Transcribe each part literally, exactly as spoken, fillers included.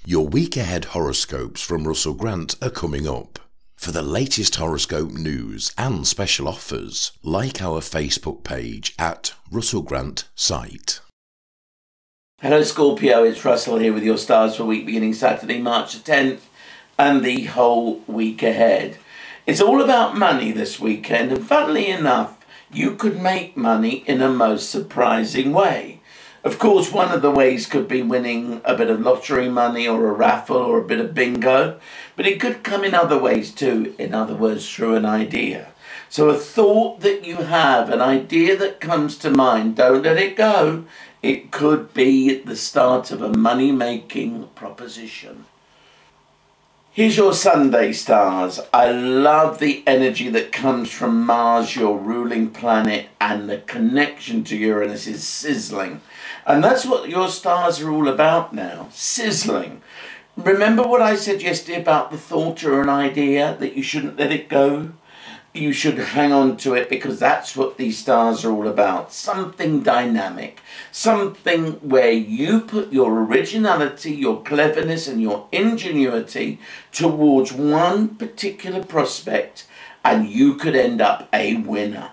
Your week ahead horoscopes from Russell Grant are coming up. For the latest horoscope news and special offers, like our Facebook page at Russell Grant Site. Hello Scorpio, it's Russell here with your stars for week beginning Saturday, March the tenth and the whole week ahead. It's all about money this weekend, and funnily enough, you could make money in a most surprising way. Of course, one of the ways could be winning a bit of lottery money or a raffle or a bit of bingo, but it could come in other ways too, in other words, through an idea. So a thought that you have, an idea that comes to mind, don't let it go. It could be the start of a money-making proposition. Here's your Sunday stars. I love the energy that comes from Mars, your ruling planet, and the connection to Uranus is sizzling. And that's what your stars are all about now, sizzling. Remember what I said yesterday about the thought or an idea, that you shouldn't let it go? You should hang on to it, because that's what these stars are all about. Something dynamic, something where you put your originality, your cleverness and your ingenuity towards one particular prospect, and you could end up a winner.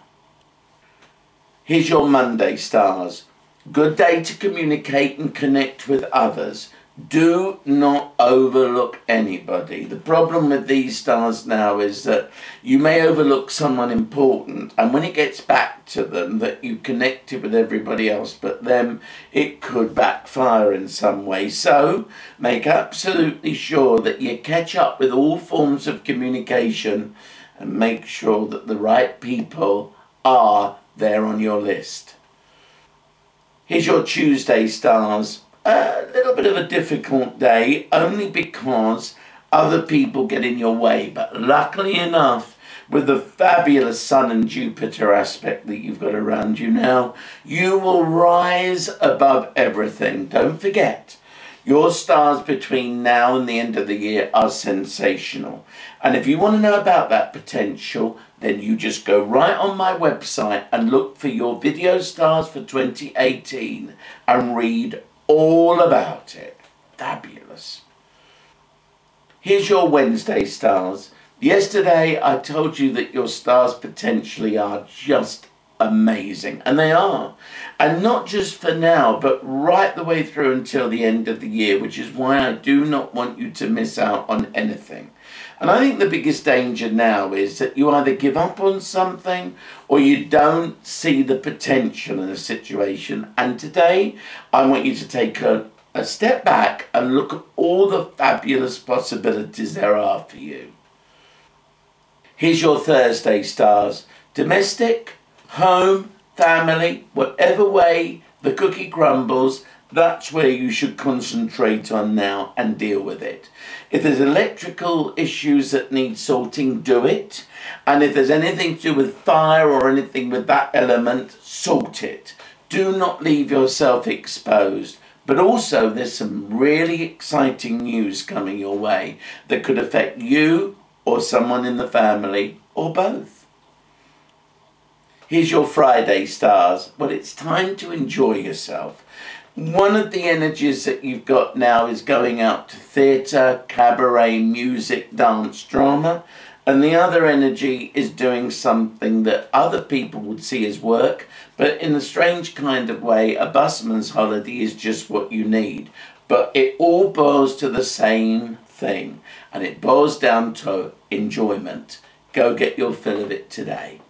Here's your Monday stars. Good day to communicate and connect with others. Do not overlook anybody. The problem with these stars now is that you may overlook someone important, and when it gets back to them that you connected with everybody else but them, it could backfire in some way. So make absolutely sure that you catch up with all forms of communication and make sure that the right people are there on your list. Here's your Tuesday stars. A little bit of a difficult day, only because other people get in your way. But luckily enough, with the fabulous Sun and Jupiter aspect that you've got around you now, you will rise above everything. Don't forget, your stars between now and the end of the year are sensational. And if you want to know about that potential, then you just go right on my website and look for your video stars for twenty eighteen and read all about it. Fabulous. Here's your Wednesday stars. Yesterday I told you that your stars potentially are just amazing, and they are. And not just for now, but right the way through until the end of the year, which is why I do not want you to miss out on anything. And I think the biggest danger now is that you either give up on something or you don't see the potential in a situation. And today, I want you to take a, a step back and look at all the fabulous possibilities there are for you. Here's your Thursday stars. Domestic, home, family, whatever way the cookie crumbles, that's where you should concentrate on now and deal with it. If there's electrical issues that need sorting, do it. And if there's anything to do with fire or anything with that element, sort it. Do not leave yourself exposed. But also, there's some really exciting news coming your way that could affect you or someone in the family or both. Here's your Friday stars. Well, it's time to enjoy yourself. One of the energies that you've got now is going out to theatre, cabaret, music, dance, drama. And the other energy is doing something that other people would see as work, but in a strange kind of way, a busman's holiday is just what you need. But it all boils to the same thing, and it boils down to enjoyment. Go get your fill of it today.